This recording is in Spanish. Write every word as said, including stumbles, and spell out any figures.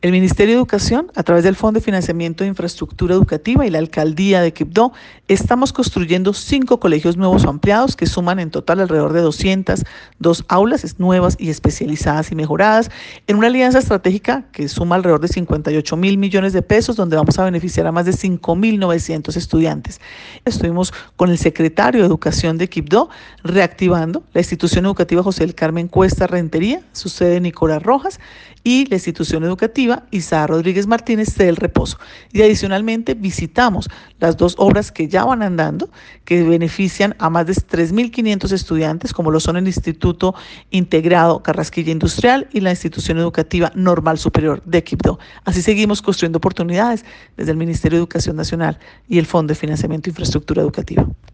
El Ministerio de Educación, a través del Fondo de Financiamiento de Infraestructura Educativa y la Alcaldía de Quibdó, estamos construyendo cinco colegios nuevos o ampliados que suman en total alrededor de doscientas dos aulas nuevas y especializadas y mejoradas, en una alianza estratégica que suma alrededor de cincuenta y ocho mil millones de pesos, donde vamos a beneficiar a más de cinco mil novecientos estudiantes. Estuvimos con el secretario de Educación de Quibdó reactivando la institución educativa José del Carmen Cuesta Rentería, su sede Nicolás Rojas, y la institución educativa Isaac Rodríguez Martínez del Reposo. Y adicionalmente visitamos las dos obras que ya van andando, que benefician a más de tres mil quinientos estudiantes, como lo son el Instituto Integrado Carrasquilla Industrial y la institución educativa Normal Superior de Quibdó. Así seguimos construyendo oportunidades desde el Ministerio de Educación Nacional y el Fondo de Financiamiento de Infraestructura Educativa.